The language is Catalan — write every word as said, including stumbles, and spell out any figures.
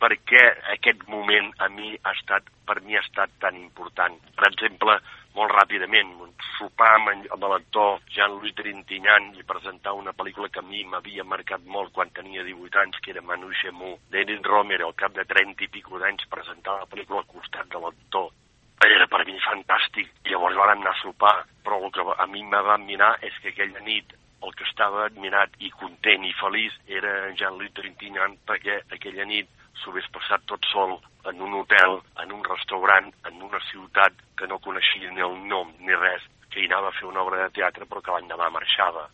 perquè aquest moment a mi ha estat, per mi ha estat tan important. Per exemple, molt ràpidament, sopar amb, amb l'actor Jean-Louis Trintignant i presentar una pel·lícula que a mi m'havia marcat molt quan tenia divuit anys, que era Manu Chemou, d'Erin Romero, al cap de trenta i pico d'anys, presentar la pel·lícula al costat de l'actor. Era per mi fantàstic. Llavors vam anar a sopar, però el que a mi em va admirar és que aquella nit el que estava admirat i content i feliç era Jean-Louis Trintignant, perquè aquella nit s'ho hagués passat tot sol en un hotel, en un restaurant, en una ciutat que no coneixia ni el nom ni res, que hi anava a fer una obra de teatre però que l'endemà marxava.